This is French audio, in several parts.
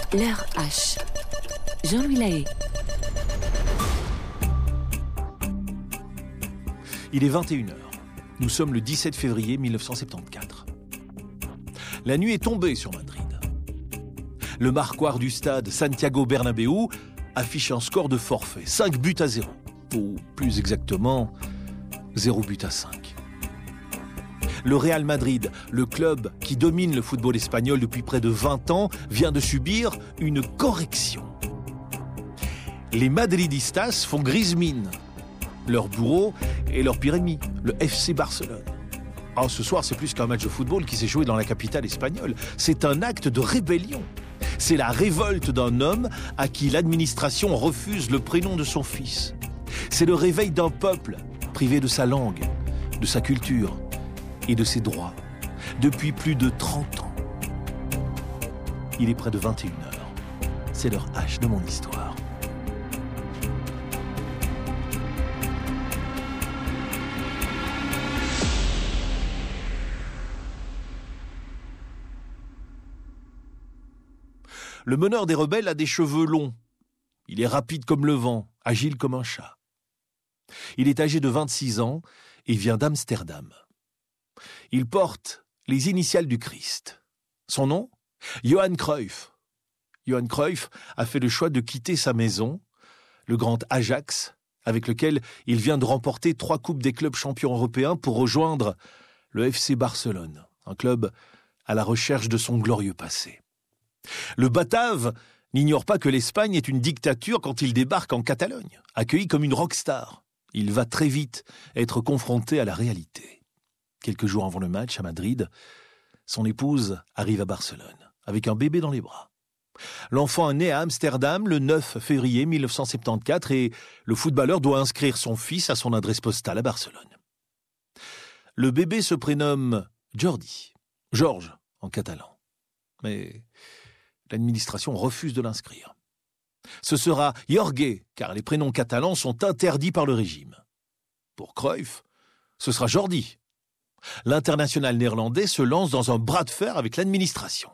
L'heure H. Jean-Louis Lahaye. Il est 21h. Nous sommes le 17 février 1974. La nuit est tombée sur Madrid. Le marquoir du stade Santiago Bernabéu affiche un score de forfait, 5-0. Ou plus exactement, 0-5. Le Real Madrid, le club qui domine le football espagnol depuis près de 20 ans, vient de subir une correction. Les madridistas font grise mine. Leur bourreau est leur pire ennemi, le FC Barcelone. Alors ce soir, c'est plus qu'un match de football qui s'est joué dans la capitale espagnole. C'est un acte de rébellion. C'est la révolte d'un homme à qui l'administration refuse le prénom de son fils. C'est le réveil d'un peuple privé de sa langue, de sa culture et de ses droits depuis plus de 30 ans. Il est près de 21h. C'est l'heure H de mon histoire. Le meneur des rebelles a des cheveux longs. Il est rapide comme le vent, agile comme un chat. Il est âgé de 26 ans et vient d'Amsterdam. Il porte les initiales du Christ. Son nom ? Johan Cruyff. Johan Cruyff a fait le choix de quitter sa maison, le grand Ajax, avec lequel il vient de remporter 3 coupes des clubs champions européens pour rejoindre le FC Barcelone, un club à la recherche de son glorieux passé. Le Batave n'ignore pas que l'Espagne est une dictature quand il débarque en Catalogne, accueilli comme une rockstar. Il va très vite être confronté à la réalité. Quelques jours avant le match à Madrid, son épouse arrive à Barcelone, avec un bébé dans les bras. L'enfant est né à Amsterdam le 9 février 1974 et le footballeur doit inscrire son fils à son adresse postale à Barcelone. Le bébé se prénomme Jordi, Georges en catalan. Mais l'administration refuse de l'inscrire. Ce sera Jorge, car les prénoms catalans sont interdits par le régime. Pour Cruyff, ce sera Jordi. L'international néerlandais se lance dans un bras de fer avec l'administration.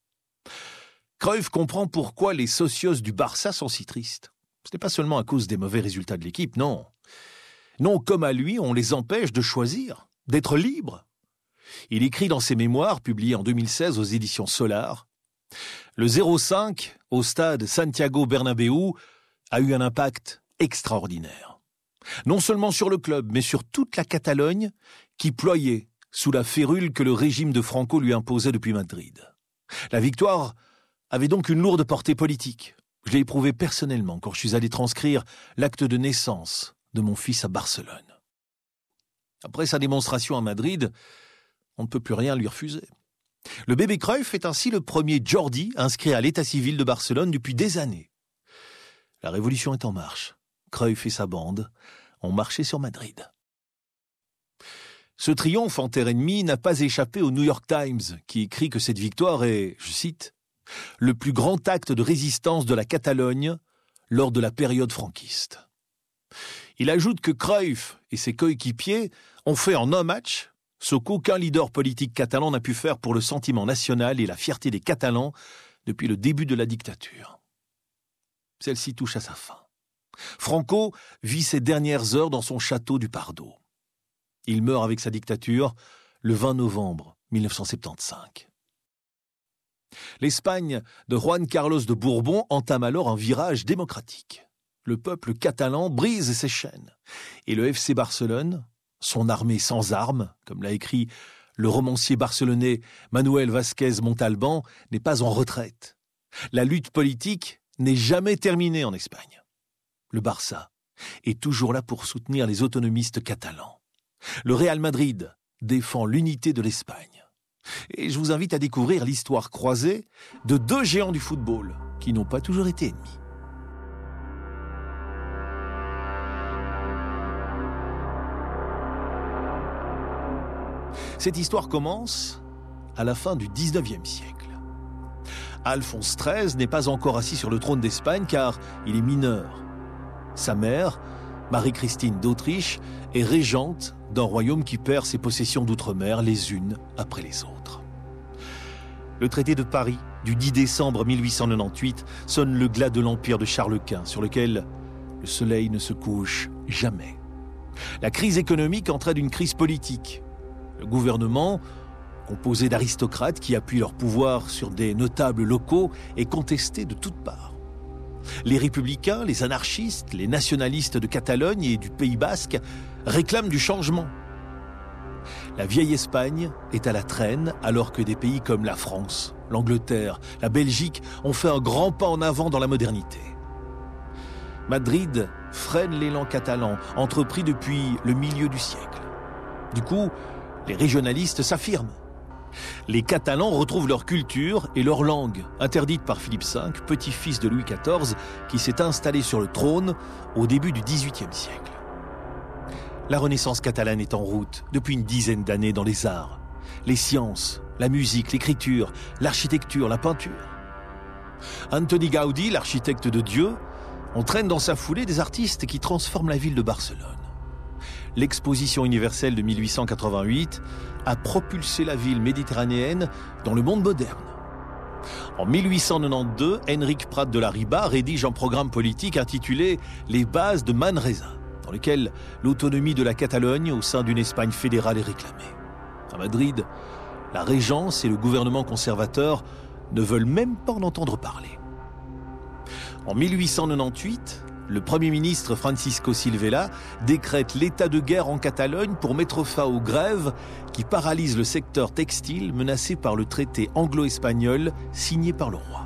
Cruyff comprend pourquoi les socios du Barça sont si tristes. Ce n'est pas seulement à cause des mauvais résultats de l'équipe, non. Non, comme à lui, on les empêche de choisir, d'être libres. Il écrit dans ses mémoires, publiés en 2016 aux éditions Solar, « Le 0-5 au stade Santiago Bernabéu a eu un impact extraordinaire. Non seulement sur le club, mais sur toute la Catalogne qui ployait sous la férule que le régime de Franco lui imposait depuis Madrid. La victoire avait donc une lourde portée politique. Je l'ai éprouvé personnellement quand je suis allé transcrire l'acte de naissance de mon fils à Barcelone. Après sa démonstration à Madrid, on ne peut plus rien lui refuser. Le bébé Cruyff est ainsi le premier Jordi inscrit à l'état civil de Barcelone depuis des années. La révolution est en marche. Cruyff et sa bande ont marché sur Madrid. Ce triomphe en terre ennemie n'a pas échappé au New York Times, qui écrit que cette victoire est, je cite, « le plus grand acte de résistance de la Catalogne lors de la période franquiste ». Il ajoute que Cruyff et ses coéquipiers ont fait en un match ce qu'aucun leader politique catalan n'a pu faire pour le sentiment national et la fierté des Catalans depuis le début de la dictature. Celle-ci touche à sa fin. Franco vit ses dernières heures dans son château du Pardo. Il meurt avec sa dictature le 20 novembre 1975. L'Espagne de Juan Carlos de Bourbon entame alors un virage démocratique. Le peuple catalan brise ses chaînes et le FC Barcelone, son armée sans armes, comme l'a écrit le romancier barcelonais Manuel Vázquez Montalbán, n'est pas en retraite. La lutte politique n'est jamais terminée en Espagne. Le Barça est toujours là pour soutenir les autonomistes catalans. Le Real Madrid défend l'unité de l'Espagne. Et je vous invite à découvrir l'histoire croisée de 2 géants du football qui n'ont pas toujours été ennemis. Cette histoire commence à la fin du XIXe siècle. Alphonse XIII n'est pas encore assis sur le trône d'Espagne car il est mineur. Sa mère, Marie-Christine d'Autriche, est régente d'un royaume qui perd ses possessions d'outre-mer les unes après les autres. Le traité de Paris du 10 décembre 1898 sonne le glas de l'empire de Charles Quint, sur lequel le soleil ne se couche jamais. La crise économique entraîne une crise politique. Le gouvernement, composé d'aristocrates qui appuient leur pouvoir sur des notables locaux, est contesté de toutes parts. Les républicains, les anarchistes, les nationalistes de Catalogne et du Pays basque réclament du changement. La vieille Espagne est à la traîne alors que des pays comme la France, l'Angleterre, la Belgique ont fait un grand pas en avant dans la modernité. Madrid freine l'élan catalan, entrepris depuis le milieu du siècle. Du coup, les régionalistes s'affirment. Les Catalans retrouvent leur culture et leur langue, interdite par Philippe V, petit-fils de Louis XIV, qui s'est installé sur le trône au début du XVIIIe siècle. La Renaissance catalane est en route depuis une dizaine d'années dans les arts, les sciences, la musique, l'écriture, l'architecture, la peinture. Antoni Gaudí, l'architecte de Dieu, entraîne dans sa foulée des artistes qui transforment la ville de Barcelone. L'exposition universelle de 1888 a propulsé la ville méditerranéenne dans le monde moderne. En 1892, Enric Prat de la Riba rédige un programme politique intitulé « Les bases de Manresa », dans lequel l'autonomie de la Catalogne au sein d'une Espagne fédérale est réclamée. À Madrid, la Régence et le gouvernement conservateur ne veulent même pas en entendre parler. En 1898, le Premier ministre Francisco Silvela décrète l'état de guerre en Catalogne pour mettre fin aux grèves qui paralysent le secteur textile menacé par le traité anglo-espagnol signé par le roi.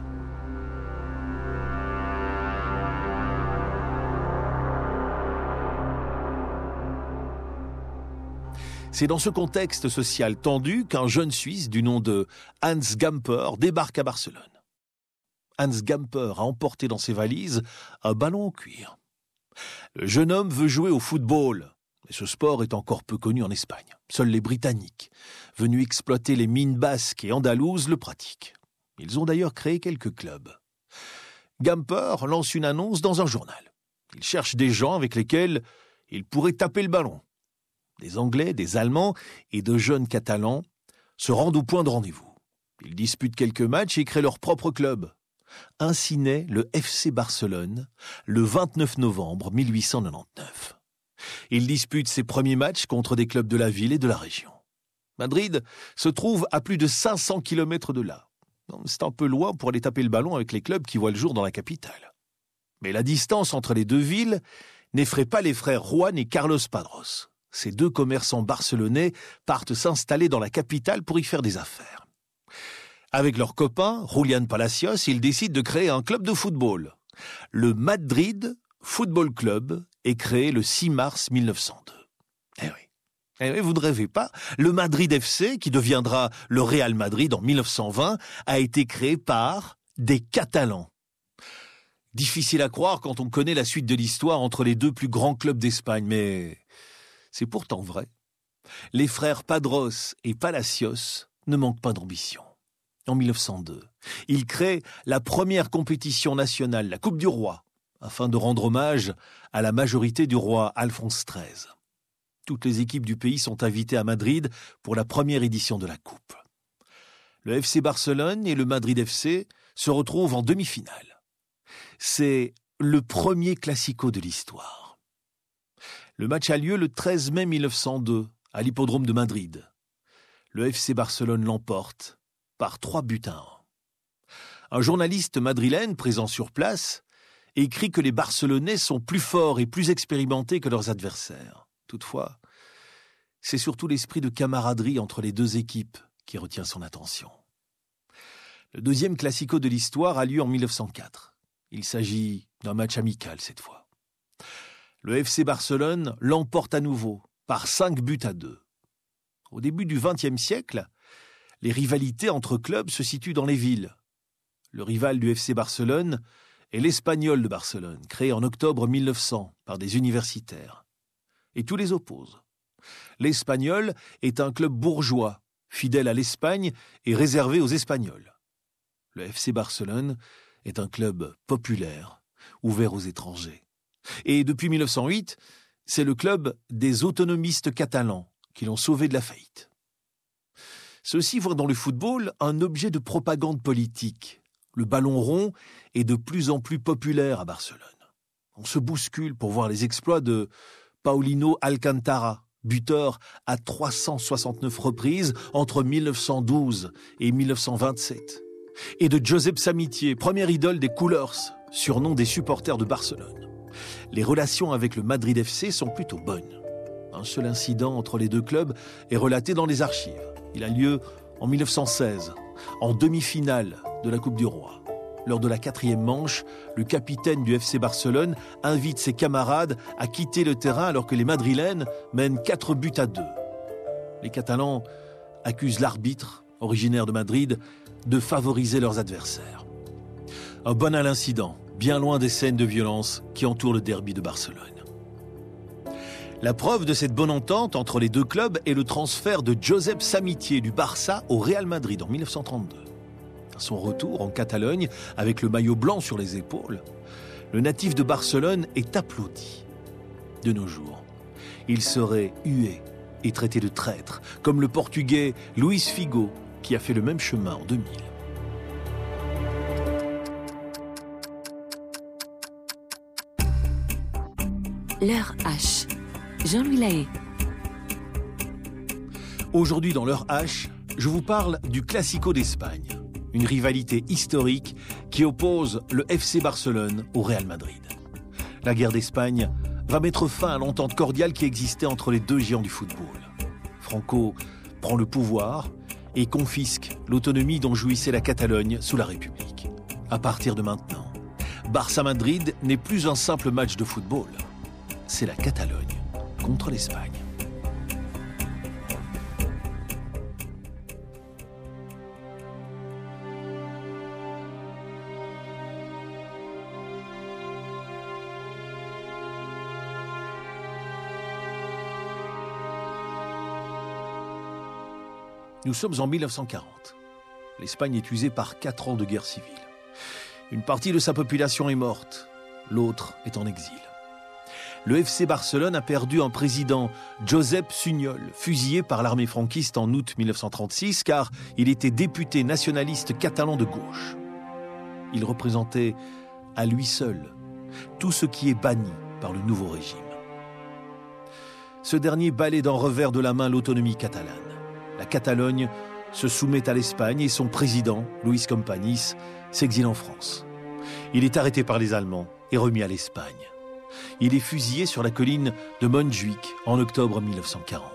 C'est dans ce contexte social tendu qu'un jeune Suisse du nom de Hans Gamper débarque à Barcelone. Hans Gamper a emporté dans ses valises un ballon en cuir. Le jeune homme veut jouer au football, mais ce sport est encore peu connu en Espagne. Seuls les Britanniques, venus exploiter les mines basques et andalouses, le pratiquent. Ils ont d'ailleurs créé quelques clubs. Gamper lance une annonce dans un journal. Il cherche des gens avec lesquels il pourrait taper le ballon. Des Anglais, des Allemands et de jeunes Catalans se rendent au point de rendez-vous. Ils disputent quelques matchs et créent leur propre club. Ainsi naît le FC Barcelone le 29 novembre 1899. Il dispute ses premiers matchs contre des clubs de la ville et de la région. Madrid se trouve à plus de 500 km de là. C'est un peu loin pour aller taper le ballon avec les clubs qui voient le jour dans la capitale. Mais la distance entre les deux villes n'effraie pas les frères Juan et Carlos Padros. Ces deux commerçants barcelonais partent s'installer dans la capitale pour y faire des affaires. Avec leurs copains, Julián Palacios, ils décident de créer un club de football. Le Madrid Football Club est créé le 6 mars 1902. Eh oui, vous ne rêvez pas, le Madrid FC, qui deviendra le Real Madrid en 1920, a été créé par des Catalans. Difficile à croire quand on connaît la suite de l'histoire entre les deux plus grands clubs d'Espagne, mais c'est pourtant vrai. Les frères Padros et Palacios ne manquent pas d'ambition. En 1902, ils créent la première compétition nationale, la Coupe du Roi, afin de rendre hommage à la majorité du roi Alphonse XIII. Toutes les équipes du pays sont invitées à Madrid pour la première édition de la Coupe. Le FC Barcelone et le Madrid FC se retrouvent en demi-finale. C'est le premier classico de l'histoire. Le match a lieu le 13 mai 1902 à l'hippodrome de Madrid. Le FC Barcelone l'emporte par 3-1. Un journaliste madrilène présent sur place écrit que les Barcelonais sont plus forts et plus expérimentés que leurs adversaires. Toutefois, c'est surtout l'esprit de camaraderie entre les deux équipes qui retient son attention. Le deuxième classico de l'histoire a lieu en 1904. Il s'agit d'un match amical cette fois. Le FC Barcelone l'emporte à nouveau par 5-2. Au début du XXe siècle, les rivalités entre clubs se situent dans les villes. Le rival du FC Barcelone est l'Espanyol de Barcelone, créé en octobre 1900 par des universitaires. Et tous les opposent. L'Espanyol est un club bourgeois, fidèle à l'Espagne et réservé aux Espagnols. Le FC Barcelone est un club populaire, ouvert aux étrangers. Et depuis 1908, c'est le club des autonomistes catalans qui l'ont sauvé de la faillite. Ceux-ci voient dans le football un objet de propagande politique. Le ballon rond est de plus en plus populaire à Barcelone. On se bouscule pour voir les exploits de Paulino Alcántara, buteur à 369 reprises entre 1912 et 1927, et de Josep Samitier, première idole des Couleurs, surnom des supporters de Barcelone. Les relations avec le Madrid FC sont plutôt bonnes. Un seul incident entre les deux clubs est relaté dans les archives. Il a lieu en 1916, en demi-finale de la Coupe du Roi. Lors de la 4e manche, le capitaine du FC Barcelone invite ses camarades à quitter le terrain alors que les Madrilènes mènent 4-2. Les Catalans accusent l'arbitre, originaire de Madrid, de favoriser leurs adversaires. Un banal incident, bien loin des scènes de violence qui entourent le derby de Barcelone. La preuve de cette bonne entente entre les deux clubs est le transfert de Josep Samitier du Barça au Real Madrid en 1932. À son retour en Catalogne, avec le maillot blanc sur les épaules, le natif de Barcelone est applaudi. De nos jours, il serait hué et traité de traître, comme le Portugais Luís Figo, qui a fait le même chemin en 2000. L'heure H. Jean-Louis Lahaye. Aujourd'hui dans l'heure H, je vous parle du Classico d'Espagne, une rivalité historique qui oppose le FC Barcelone au Real Madrid. La guerre d'Espagne va mettre fin à l'entente cordiale qui existait entre les deux géants du football. Franco prend le pouvoir et confisque l'autonomie dont jouissait la Catalogne sous la République. À partir de maintenant, Barça-Madrid n'est plus un simple match de football. C'est la Catalogne contre l'Espagne. Nous sommes en 1940. L'Espagne est usée par 4 ans de guerre civile. Une partie de sa population est morte, l'autre est en exil. Le FC Barcelone a perdu un président, Josep Sunyol, fusillé par l'armée franquiste en août 1936 car il était député nationaliste catalan de gauche. Il représentait à lui seul tout ce qui est banni par le nouveau régime. Ce dernier balaie d'un revers de la main l'autonomie catalane. La Catalogne se soumet à l'Espagne et son président, Luis Companys, s'exile en France. Il est arrêté par les Allemands et remis à l'Espagne. Il est fusillé sur la colline de Montjuïc en octobre 1940.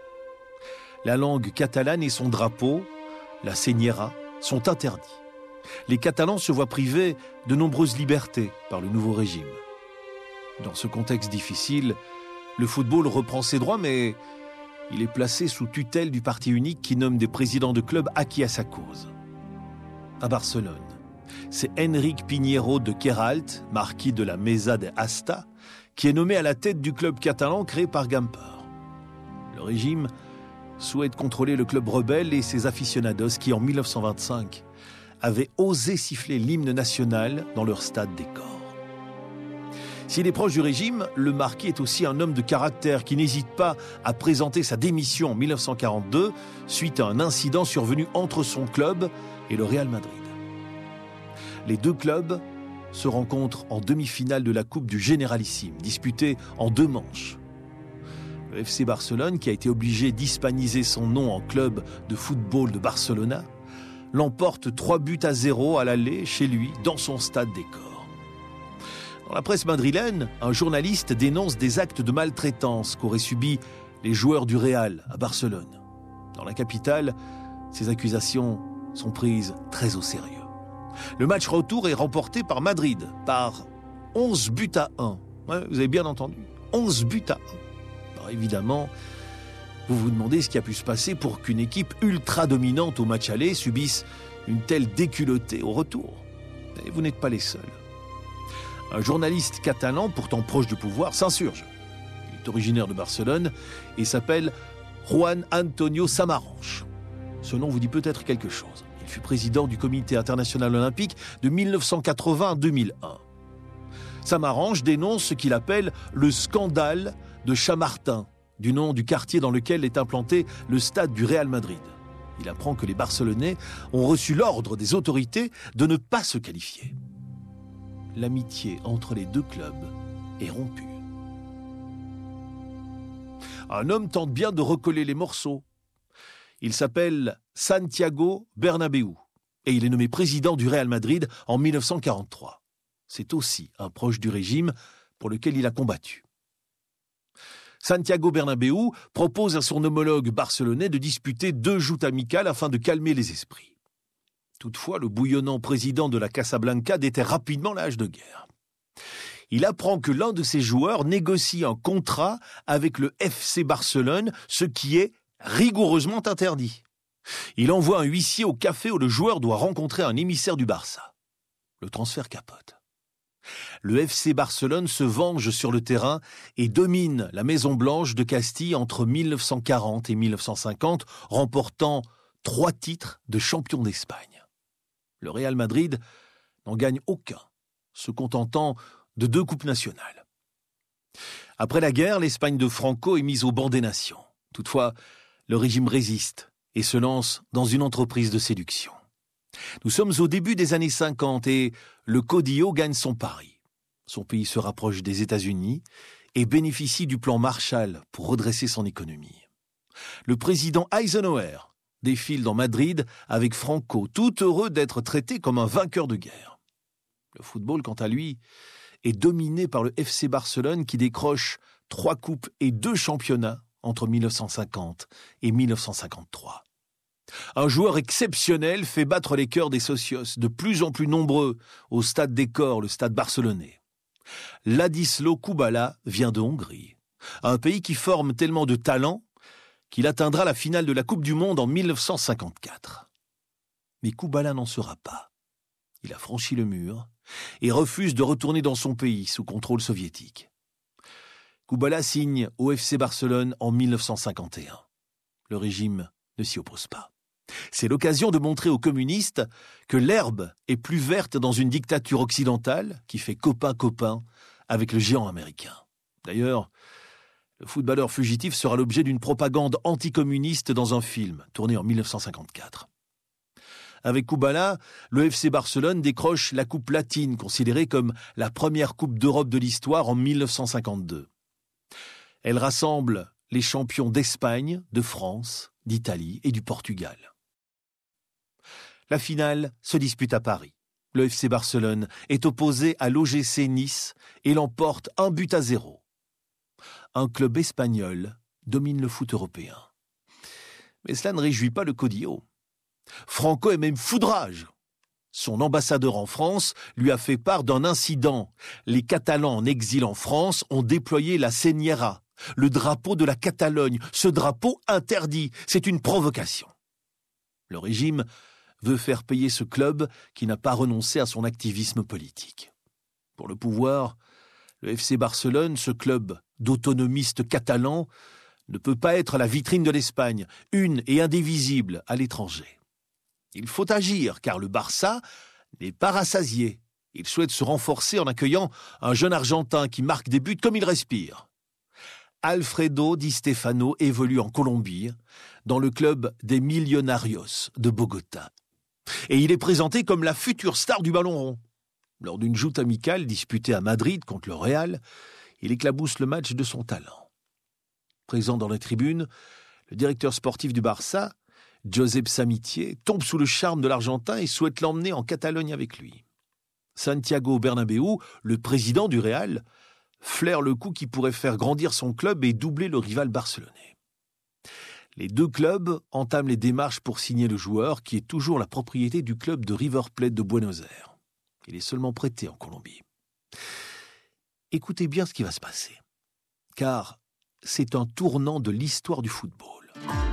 La langue catalane et son drapeau, la señera, sont interdits. Les Catalans se voient privés de nombreuses libertés par le nouveau régime. Dans ce contexte difficile, le football reprend ses droits, mais il est placé sous tutelle du parti unique qui nomme des présidents de clubs acquis à sa cause. À Barcelone, c'est Enric Piñero de Queralt, marquis de la Mesa de Asta, qui est nommé à la tête du club catalan créé par Gamper. Le régime souhaite contrôler le club rebelle et ses aficionados qui, en 1925, avaient osé siffler l'hymne national dans leur stade des Corts. S'il est proche du régime, le marquis est aussi un homme de caractère qui n'hésite pas à présenter sa démission en 1942 suite à un incident survenu entre son club et le Real Madrid. Les deux clubs se rencontrent en demi-finale de la Coupe du Généralissime, disputée en 2 manches. Le FC Barcelone, qui a été obligé d'hispaniser son nom en club de football de Barcelona, l'emporte 3-0 à l'aller chez lui, dans son stade des Corts. Dans la presse madrilène, un journaliste dénonce des actes de maltraitance qu'auraient subis les joueurs du Real à Barcelone. Dans la capitale, ces accusations sont prises très au sérieux. Le match retour est remporté par Madrid, par 11-1. Ouais, vous avez bien entendu, 11-1. Alors évidemment, vous vous demandez ce qui a pu se passer pour qu'une équipe ultra dominante au match aller subisse une telle déculottée au retour. Et vous n'êtes pas les seuls. Un journaliste catalan, pourtant proche du pouvoir, s'insurge. Il est originaire de Barcelone et s'appelle Juan Antonio Samaranch. Ce nom vous dit peut-être quelque chose. Il fut président du Comité international olympique de 1980 à 2001. Samaranch dénonce ce qu'il appelle le scandale de Chamartin, du nom du quartier dans lequel est implanté le stade du Real Madrid. il apprend que les Barcelonais ont reçu l'ordre des autorités de ne pas se qualifier. L'amitié entre les deux clubs est rompue. Un homme tente bien de recoller les morceaux. Il s'appelle Santiago Bernabéu et il est nommé président du Real Madrid en 1943. C'est aussi un proche du régime pour lequel il a combattu. Santiago Bernabéu propose à son homologue barcelonais de disputer 2 joutes amicales afin de calmer les esprits. Toutefois, le bouillonnant président de la Casablanca déterre rapidement la hache de guerre. Il apprend que l'un de ses joueurs négocie un contrat avec le FC Barcelone, ce qui est rigoureusement interdit. Il envoie un huissier au café où le joueur doit rencontrer un émissaire du Barça. Le transfert capote. Le FC Barcelone se venge sur le terrain et domine la Maison Blanche de Castille entre 1940 et 1950, remportant 3 titres de champion d'Espagne. Le Real Madrid n'en gagne aucun, se contentant de 2 coupes nationales. Après la guerre, l'Espagne de Franco est mise au banc des nations. Toutefois, le régime résiste et se lance dans une entreprise de séduction. Nous sommes au début des années 50 et le Caudillo gagne son pari. Son pays se rapproche des États-Unis et bénéficie du plan Marshall pour redresser son économie. Le président Eisenhower défile dans Madrid avec Franco, tout heureux d'être traité comme un vainqueur de guerre. Le football, quant à lui, est dominé par le FC Barcelone qui décroche 3 coupes et 2 championnats entre 1950 et 1953. Un joueur exceptionnel fait battre les cœurs des socios, de plus en plus nombreux, au stade des Corts, le stade barcelonais. Ladislau Kubala vient de Hongrie, un pays qui forme tellement de talents qu'il atteindra la finale de la Coupe du Monde en 1954. Mais Kubala n'en sera pas. Il a franchi le mur et refuse de retourner dans son pays sous contrôle soviétique. Kubala signe au FC Barcelone en 1951. Le régime ne s'y oppose pas. C'est l'occasion de montrer aux communistes que l'herbe est plus verte dans une dictature occidentale qui fait copain-copain avec le géant américain. D'ailleurs, le footballeur fugitif sera l'objet d'une propagande anticommuniste dans un film tourné en 1954. Avec Kubala, le FC Barcelone décroche la Coupe latine, considérée comme la première Coupe d'Europe de l'histoire en 1952. Elle rassemble les champions d'Espagne, de France, d'Italie et du Portugal. La finale se dispute à Paris. Le FC Barcelone est opposé à l'OGC Nice et l'emporte 1-0. Un club espagnol domine le foot européen. Mais cela ne réjouit pas le Caudillo. Franco est même foudrage. Son ambassadeur en France lui a fait part d'un incident. Les Catalans en exil en France ont déployé la Señera, le drapeau de la Catalogne. Ce drapeau interdit, c'est une provocation. Le régime veut faire payer ce club qui n'a pas renoncé à son activisme politique. Pour le pouvoir, le FC Barcelone, ce club d'autonomistes catalans, ne peut pas être la vitrine de l'Espagne, une et indivisible à l'étranger. Il faut agir, car le Barça n'est pas rassasié. Il souhaite se renforcer en accueillant un jeune Argentin qui marque des buts comme il respire. Alfredo Di Stefano évolue en Colombie, dans le club des Millonarios de Bogota. Et il est présenté comme la future star du ballon rond. Lors d'une joute amicale disputée à Madrid contre le Real, il éclabousse le match de son talent. Présent dans la tribune, le directeur sportif du Barça, Josep Samitier, tombe sous le charme de l'Argentin et souhaite l'emmener en Catalogne avec lui. Santiago Bernabéu, le président du Real, flaire le coup qui pourrait faire grandir son club et doubler le rival barcelonais. Les 2 clubs entament les démarches pour signer le joueur qui est toujours la propriété du club de River Plate de Buenos Aires. Il est seulement prêté en Colombie. Écoutez bien ce qui va se passer, car c'est un tournant de l'histoire du football.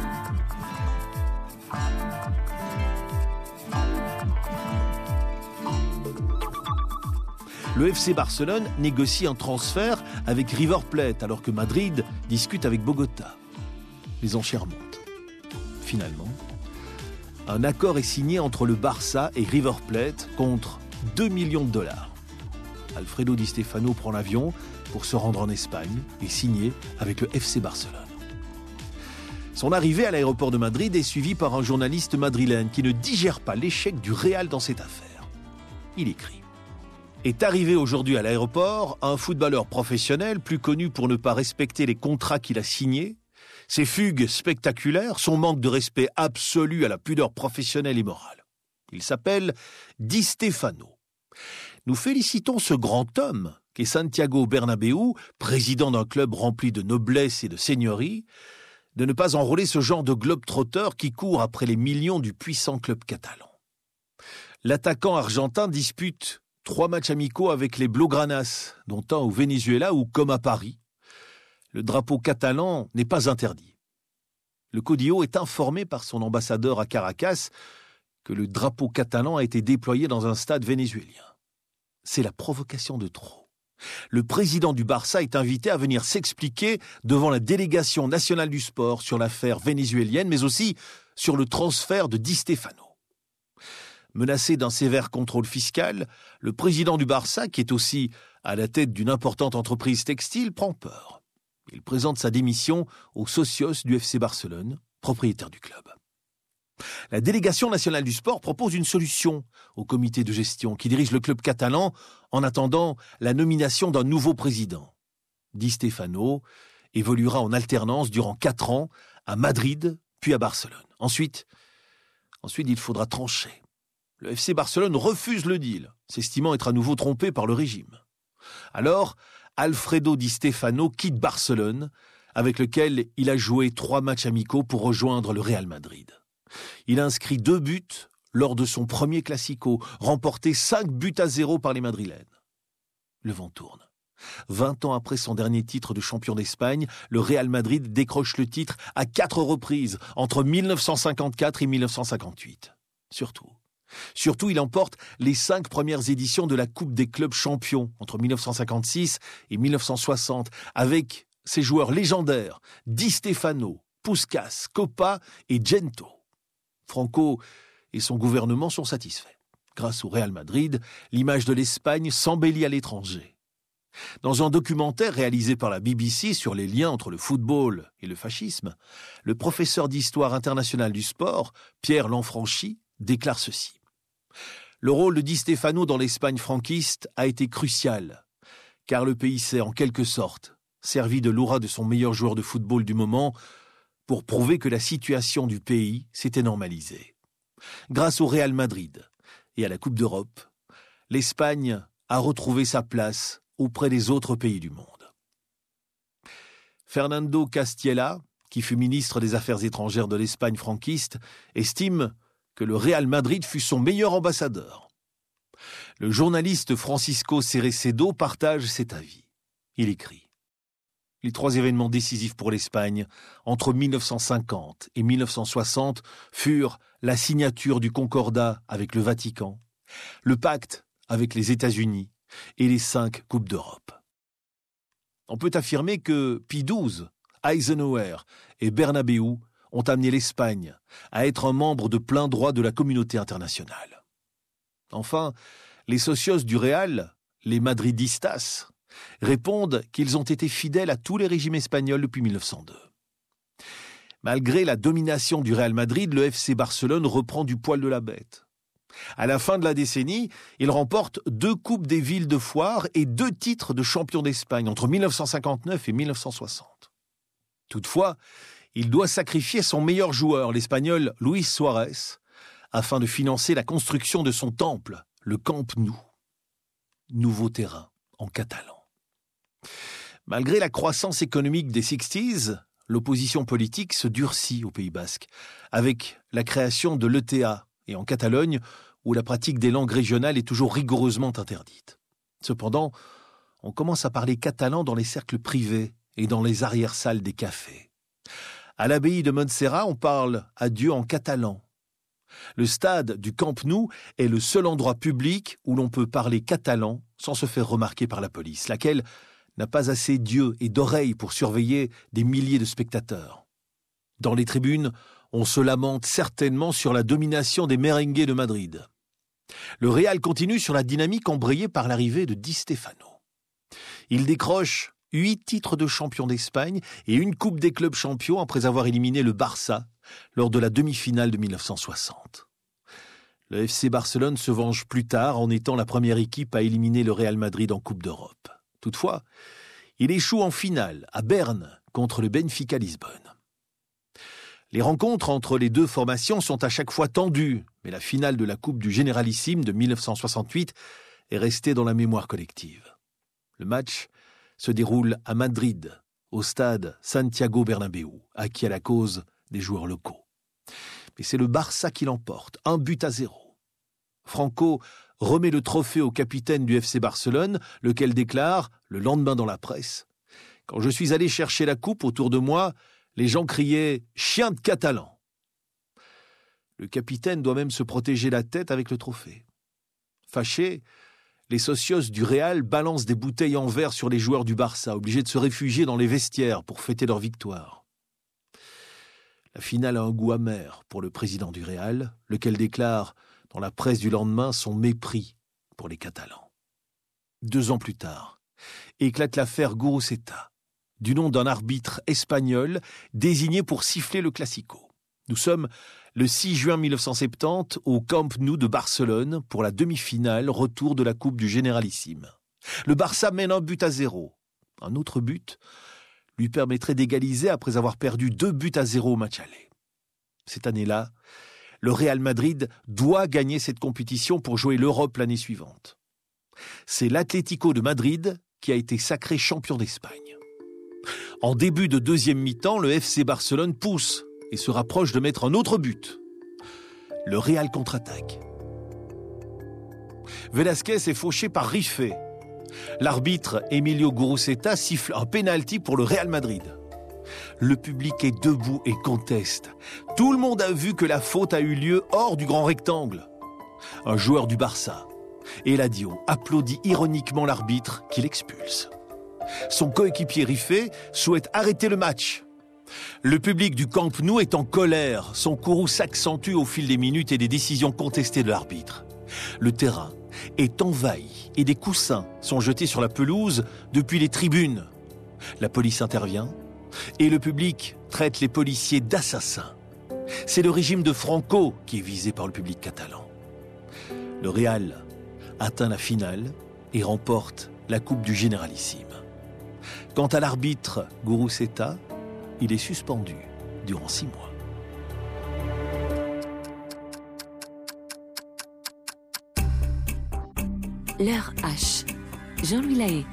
Le FC Barcelone négocie un transfert avec River Plate alors que Madrid discute avec Bogota. Les enchères montent. Finalement, un accord est signé entre le Barça et River Plate contre 2 millions de $. Alfredo Di Stefano prend l'avion pour se rendre en Espagne et signer avec le FC Barcelone. Son arrivée à l'aéroport de Madrid est suivie par un journaliste madrilène qui ne digère pas l'échec du Real dans cette affaire. Il écrit : est arrivé aujourd'hui à l'aéroport un footballeur professionnel plus connu pour ne pas respecter les contrats qu'il a signés, ses fugues spectaculaires, son manque de respect absolu à la pudeur professionnelle et morale. Il s'appelle Di Stefano. Nous félicitons ce grand homme qu'est Santiago Bernabéu, président d'un club rempli de noblesse et de seigneurie, de ne pas enrôler ce genre de globe-trotteur qui court après les millions du puissant club catalan. L'attaquant argentin dispute 3 matchs amicaux avec les Blaugranas, dont un au Venezuela où, comme à Paris, le drapeau catalan n'est pas interdit. Le Código est informé par son ambassadeur à Caracas que le drapeau catalan a été déployé dans un stade vénézuélien. C'est la provocation de trop. Le président du Barça est invité à venir s'expliquer devant la délégation nationale du sport sur l'affaire vénézuélienne, mais aussi sur le transfert de Di Stefano. Menacé d'un sévère contrôle fiscal, le président du Barça, qui est aussi à la tête d'une importante entreprise textile, prend peur. Il présente sa démission aux socios du FC Barcelone, propriétaire du club. La délégation nationale du sport propose une solution au comité de gestion qui dirige le club catalan en attendant la nomination d'un nouveau président. Di Stefano évoluera en alternance durant 4 ans à Madrid puis à Barcelone. Ensuite, il faudra trancher. Le FC Barcelone refuse le deal, s'estimant être à nouveau trompé par le régime. Alors, Alfredo Di Stefano quitte Barcelone, avec lequel il a joué 3 matchs amicaux pour rejoindre le Real Madrid. Il a inscrit 2 buts lors de son premier Classico, remporté 5-0 par les Madrilènes. Le vent tourne. 20 ans après son dernier titre de champion d'Espagne, le Real Madrid décroche le titre à 4 reprises, entre 1954 et 1958. Surtout, il emporte les 5 premières éditions de la Coupe des clubs champions, entre 1956 et 1960, avec ses joueurs légendaires, Di Stefano, Puskás, Copa et Gento. Franco et son gouvernement sont satisfaits. Grâce au Real Madrid, l'image de l'Espagne s'embellit à l'étranger. Dans un documentaire réalisé par la BBC sur les liens entre le football et le fascisme, le professeur d'histoire internationale du sport, Pierre Lanfranchi, déclare ceci. Le rôle de Di Stefano dans l'Espagne franquiste a été crucial, car le pays s'est, en quelque sorte, servi de l'aura de son meilleur joueur de football du moment pour prouver que la situation du pays s'était normalisée. Grâce au Real Madrid et à la Coupe d'Europe, l'Espagne a retrouvé sa place auprès des autres pays du monde. Fernando Castiela, qui fut ministre des Affaires étrangères de l'Espagne franquiste, estime que le Real Madrid fut son meilleur ambassadeur. Le journaliste Francisco Cereceda partage cet avis. Il écrit : les 3 événements décisifs pour l'Espagne entre 1950 et 1960 furent la signature du Concordat avec le Vatican, le pacte avec les États-Unis et les 5 Coupes d'Europe. On peut affirmer que Pie XII, Eisenhower et Bernabéu ont amené l'Espagne à être un membre de plein droit de la communauté internationale. Enfin, les socios du Real, les madridistas, répondent qu'ils ont été fidèles à tous les régimes espagnols depuis 1902. Malgré la domination du Real Madrid, le FC Barcelone reprend du poil de la bête. À la fin de la décennie, il remporte 2 coupes des villes de foire et 2 titres de champion d'Espagne entre 1959 et 1960. Toutefois, il doit sacrifier son meilleur joueur, l'Espagnol Luis Suárez, afin de financer la construction de son temple, le Camp Nou. Nouveau terrain en catalan. Malgré la croissance économique des 60s, l'opposition politique se durcit au Pays basque, avec la création de l'ETA et en Catalogne, où la pratique des langues régionales est toujours rigoureusement interdite. Cependant, on commence à parler catalan dans les cercles privés et dans les arrière-salles des cafés. À l'abbaye de Montserrat, on parle à Dieu en catalan. Le stade du Camp Nou est le seul endroit public où l'on peut parler catalan sans se faire remarquer par la police, laquelle n'a pas assez d'yeux et d'oreilles pour surveiller des milliers de spectateurs. Dans les tribunes, on se lamente certainement sur la domination des merengues de Madrid. Le Real continue sur la dynamique embrayée par l'arrivée de Di Stefano. Il décroche 8 titres de champion d'Espagne et une Coupe des clubs champions après avoir éliminé le Barça lors de la demi-finale de 1960. Le FC Barcelone se venge plus tard en étant la première équipe à éliminer le Real Madrid en Coupe d'Europe. Toutefois, il échoue en finale à Berne contre le Benfica Lisbonne. Les rencontres entre les deux formations sont à chaque fois tendues, mais la finale de la Coupe du Généralissime de 1968 est restée dans la mémoire collective. Le match se déroule à Madrid, au stade Santiago Bernabéu, acquis à la cause des joueurs locaux. Mais c'est le Barça qui l'emporte, 1-0. Franco remet le trophée au capitaine du FC Barcelone, lequel déclare, le lendemain dans la presse, « Quand je suis allé chercher la coupe autour de moi, les gens criaient « Chien de Catalan !» Le capitaine doit même se protéger la tête avec le trophée. Fâchés, les socios du Real balancent des bouteilles en verre sur les joueurs du Barça, obligés de se réfugier dans les vestiaires pour fêter leur victoire. La finale a un goût amer pour le président du Real, lequel déclare dans la presse du lendemain son mépris pour les Catalans. 2 ans plus tard, éclate l'affaire Guruceta, du nom d'un arbitre espagnol désigné pour siffler le Classico. Nous sommes le 6 juin 1970 au Camp Nou de Barcelone pour la demi-finale retour de la Coupe du Généralissime. Le Barça mène 1-0. Un autre but lui permettrait d'égaliser après avoir perdu 2-0 au match aller. Cette année-là, le Real Madrid doit gagner cette compétition pour jouer l'Europe l'année suivante. C'est l'Atlético de Madrid qui a été sacré champion d'Espagne. En début de deuxième mi-temps, le FC Barcelone pousse et se rapproche de mettre un autre but. Le Real contre-attaque. Velázquez est fauché par Rifé. L'arbitre Emilio Guruceta siffle un pénalty pour le Real Madrid. Le public est debout et conteste. Tout le monde a vu que la faute a eu lieu hors du grand rectangle. Un joueur du Barça, Eladio, applaudit ironiquement l'arbitre qui l'expulse. Son coéquipier Rifé souhaite arrêter le match. Le public du Camp Nou est en colère. Son courroux s'accentue au fil des minutes et des décisions contestées de l'arbitre. Le terrain est envahi et des coussins sont jetés sur la pelouse depuis les tribunes. La police intervient et le public traite les policiers d'assassins. C'est le régime de Franco qui est visé par le public catalan. Le Real atteint la finale et remporte la Coupe du Généralissime. Quant à l'arbitre Guruceta, il est suspendu durant 6 mois. L'heure H. Jean-Louis Lahaye.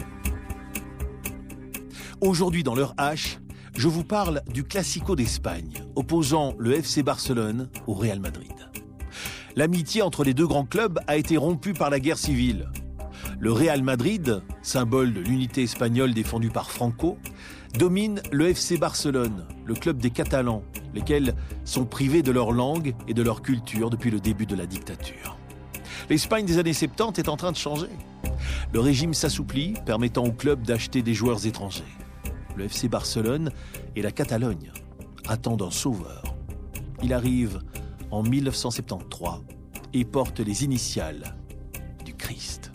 Aujourd'hui dans l'heure H, je vous parle du Classico d'Espagne, opposant le FC Barcelone au Real Madrid. L'amitié entre les deux grands clubs a été rompue par la guerre civile. Le Real Madrid, symbole de l'unité espagnole défendue par Franco, domine le FC Barcelone, le club des Catalans, lesquels sont privés de leur langue et de leur culture depuis le début de la dictature. L'Espagne des années 70 est en train de changer. Le régime s'assouplit, permettant au club d'acheter des joueurs étrangers. Le FC Barcelone et la Catalogne attendent un sauveur. Il arrive en 1973 et porte les initiales du Christ.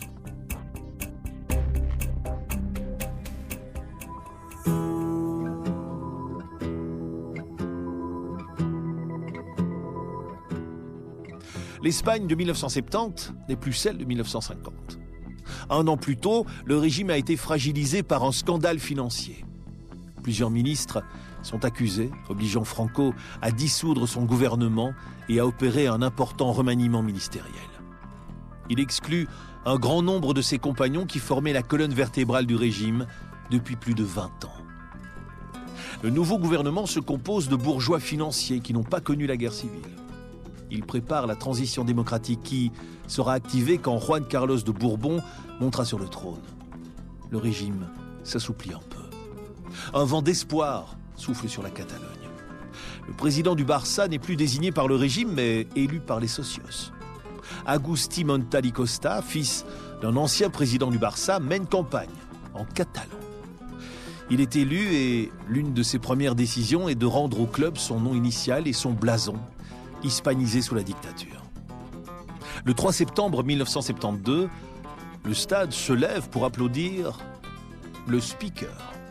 L'Espagne de 1970 n'est plus celle de 1950. 1 an plus tôt, le régime a été fragilisé par un scandale financier. Plusieurs ministres sont accusés, obligeant Franco à dissoudre son gouvernement et à opérer un important remaniement ministériel. Il exclut un grand nombre de ses compagnons qui formaient la colonne vertébrale du régime depuis plus de 20 ans. Le nouveau gouvernement se compose de bourgeois financiers qui n'ont pas connu la guerre civile. Il prépare la transition démocratique qui sera activée quand Juan Carlos de Bourbon montera sur le trône. Le régime s'assouplit un peu. Un vent d'espoir souffle sur la Catalogne. Le président du Barça n'est plus désigné par le régime, mais élu par les socios. Agustí Montali Costa, fils d'un ancien président du Barça, mène campagne en catalan. Il est élu et l'une de ses premières décisions est de rendre au club son nom initial et son blason, hispanisé sous la dictature. Le 3 septembre 1972, le stade se lève pour applaudir le speaker.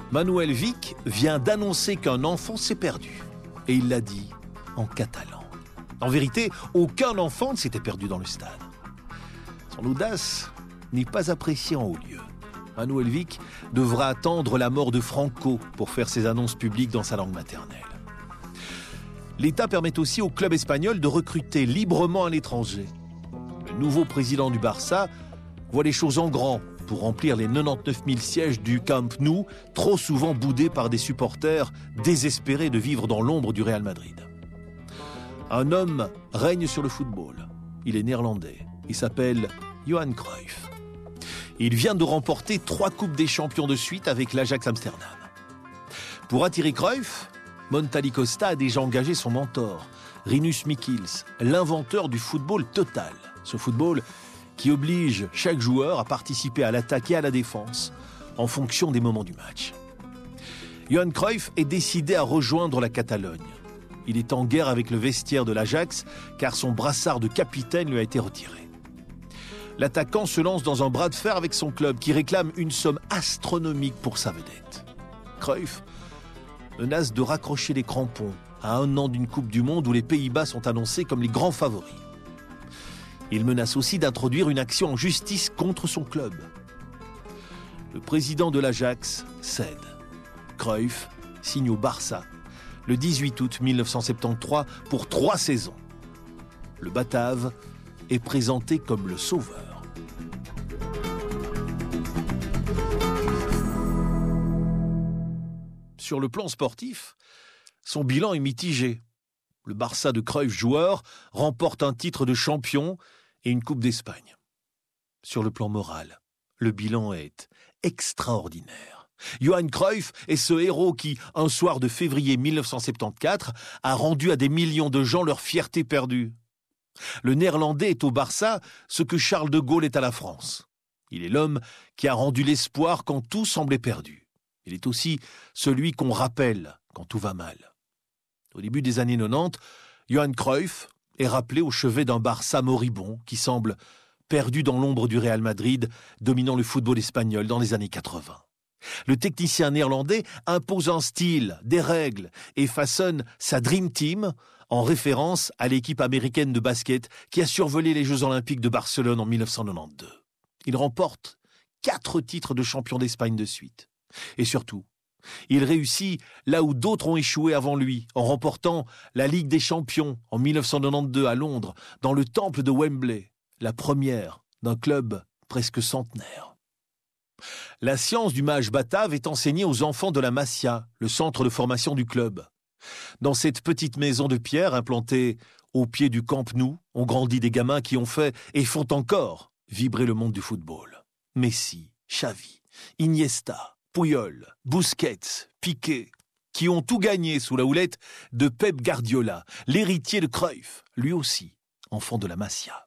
Manuel Vic vient d'annoncer qu'un enfant s'est perdu. Et il l'a dit en catalan. En vérité, aucun enfant ne s'était perdu dans le stade. Son audace n'est pas appréciée en haut lieu. Manuel Vic devra attendre la mort de Franco pour faire ses annonces publiques dans sa langue maternelle. L'État permet aussi au club espagnol de recruter librement à l'étranger. Le nouveau président du Barça voit les choses en grand pour remplir les 99 000 sièges du Camp Nou, trop souvent boudés par des supporters désespérés de vivre dans l'ombre du Real Madrid. Un homme règne sur le football. Il est néerlandais. Il s'appelle Johan Cruyff. Il vient de remporter 3 Coupes des Champions de suite avec l'Ajax Amsterdam. Pour attirer Cruyff, Montali Costa a déjà engagé son mentor, Rinus Michels, l'inventeur du football total. Ce football qui oblige chaque joueur à participer à l'attaque et à la défense en fonction des moments du match. Johan Cruyff est décidé à rejoindre la Catalogne. Il est en guerre avec le vestiaire de l'Ajax car son brassard de capitaine lui a été retiré. L'attaquant se lance dans un bras de fer avec son club qui réclame une somme astronomique pour sa vedette. Cruyff menace de raccrocher les crampons à 1 an d'une Coupe du Monde où les Pays-Bas sont annoncés comme les grands favoris. Il menace aussi d'introduire une action en justice contre son club. Le président de l'Ajax cède. Cruyff signe au Barça le 18 août 1973 pour 3 saisons. Le Batave est présenté comme le sauveur. Sur le plan sportif, son bilan est mitigé. Le Barça de Cruyff joueur remporte un titre de champion et une Coupe d'Espagne. Sur le plan moral, le bilan est extraordinaire. Johan Cruyff est ce héros qui, un soir de février 1974, a rendu à des millions de gens leur fierté perdue. Le Néerlandais est au Barça ce que Charles de Gaulle est à la France. Il est l'homme qui a rendu l'espoir quand tout semblait perdu. Il est aussi celui qu'on rappelle quand tout va mal. Au début des années 90, Johan Cruyff est rappelé au chevet d'un Barça moribond qui semble perdu dans l'ombre du Real Madrid, dominant le football espagnol dans les années 80. Le technicien néerlandais impose un style, des règles et façonne sa Dream Team en référence à l'équipe américaine de basket qui a survolé les Jeux Olympiques de Barcelone en 1992. Il remporte 4 titres de champion d'Espagne de suite. Et surtout, il réussit là où d'autres ont échoué avant lui, en remportant la Ligue des Champions en 1992 à Londres, dans le temple de Wembley, la première d'un club presque centenaire. La science du mage batave est enseignée aux enfants de la Masia, le centre de formation du club. Dans cette petite maison de pierre implantée au pied du Camp Nou, ont grandi des gamins qui ont fait et font encore vibrer le monde du football. Messi, Xavi, Iniesta, Puyol, Busquets, Piqué, qui ont tout gagné sous la houlette de Pep Guardiola, l'héritier de Cruyff, lui aussi, enfant de la Masia.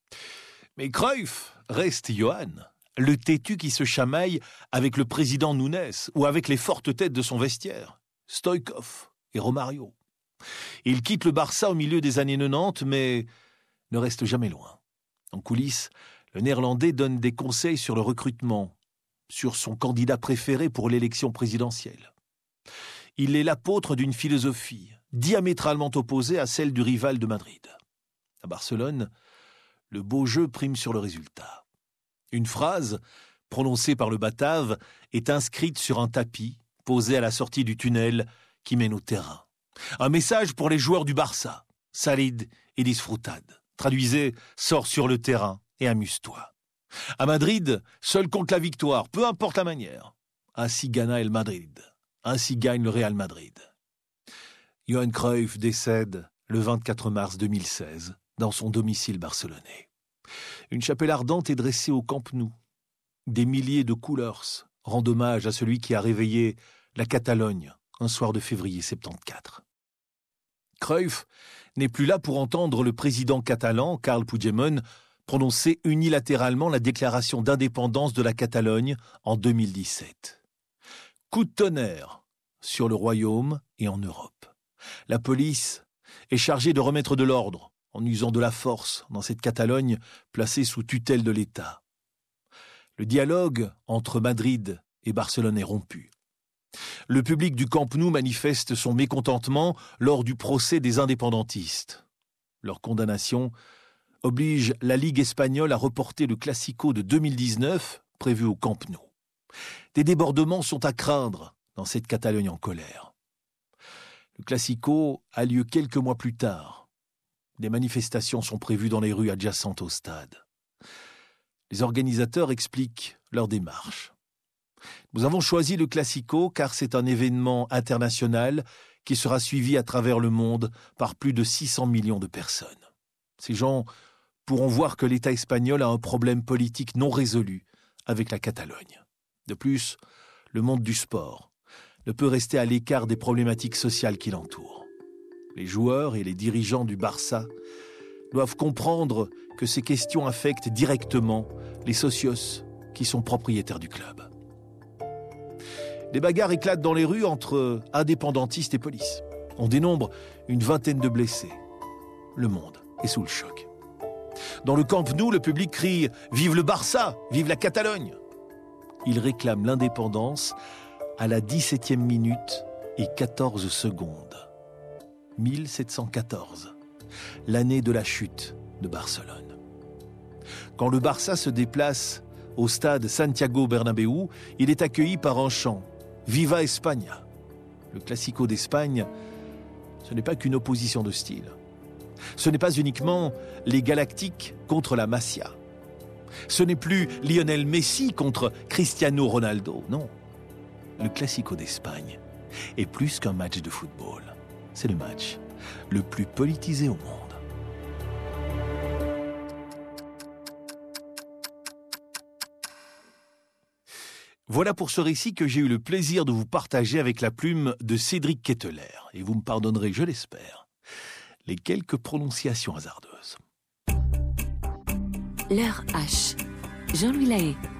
Mais Cruyff reste Johan, le têtu qui se chamaille avec le président Nunes ou avec les fortes têtes de son vestiaire, Stoïkov et Romario. Il quitte le Barça au milieu des années 90, mais ne reste jamais loin. En coulisses, le Néerlandais donne des conseils sur le recrutement, sur son candidat préféré pour l'élection présidentielle. Il est l'apôtre d'une philosophie diamétralement opposée à celle du rival de Madrid. À Barcelone, le beau jeu prime sur le résultat. Une phrase, prononcée par le Batave, est inscrite sur un tapis posé à la sortie du tunnel qui mène au terrain. Un message pour les joueurs du Barça. Salid et disfrutad. Traduisez, sors sur le terrain et amuse-toi. À Madrid, seul compte la victoire, peu importe la manière. Ainsi gana el Madrid. Ainsi gagne le Real Madrid. Johan Cruyff décède le 24 mars 2016 dans son domicile barcelonais. Une chapelle ardente est dressée au Camp Nou. Des milliers de couleurs rendent hommage à celui qui a réveillé la Catalogne un soir de février 74. Cruyff n'est plus là pour entendre le président catalan, Carles Puigdemont, prononcer unilatéralement la déclaration d'indépendance de la Catalogne en 2017. Coup de tonnerre sur le royaume et en Europe. La police est chargée de remettre de l'ordre en usant de la force dans cette Catalogne placée sous tutelle de l'État. Le dialogue entre Madrid et Barcelone est rompu. Le public du Camp Nou manifeste son mécontentement lors du procès des indépendantistes. Leur condamnation oblige la Ligue espagnole à reporter le Classico de 2019 prévu au Camp Nou. Des débordements sont à craindre dans cette Catalogne en colère. Le Classico a lieu quelques mois plus tard. Des manifestations sont prévues dans les rues adjacentes au stade. Les organisateurs expliquent leur démarche. Nous avons choisi le Classico car c'est un événement international qui sera suivi à travers le monde par plus de 600 millions de personnes. Ces gens pourront voir que l'État espagnol a un problème politique non résolu avec la Catalogne. De plus, le monde du sport ne peut rester à l'écart des problématiques sociales qui l'entourent. Les joueurs et les dirigeants du Barça doivent comprendre que ces questions affectent directement les socios qui sont propriétaires du club. Des bagarres éclatent dans les rues entre indépendantistes et police. On dénombre une vingtaine de blessés. Le monde est sous le choc. Dans le Camp Nou, le public crie « Vive le Barça! Vive la Catalogne !» Il réclame l'indépendance à la 17e minute et 14 secondes. 1714, l'année de la chute de Barcelone. Quand le Barça se déplace au stade Santiago Bernabéu, il est accueilli par un chant « Viva España ». Le Classico d'Espagne, ce n'est pas qu'une opposition de style. Ce n'est pas uniquement les Galactiques contre la Masia. Ce n'est plus Lionel Messi contre Cristiano Ronaldo, non. Le Classico d'Espagne est plus qu'un match de football. C'est le match le plus politisé au monde. Voilà pour ce récit que j'ai eu le plaisir de vous partager avec la plume de Cédric Ketteler. Et vous me pardonnerez, je l'espère, les quelques prononciations hasardeuses. L'heure H. Jean-Louis Lahaye.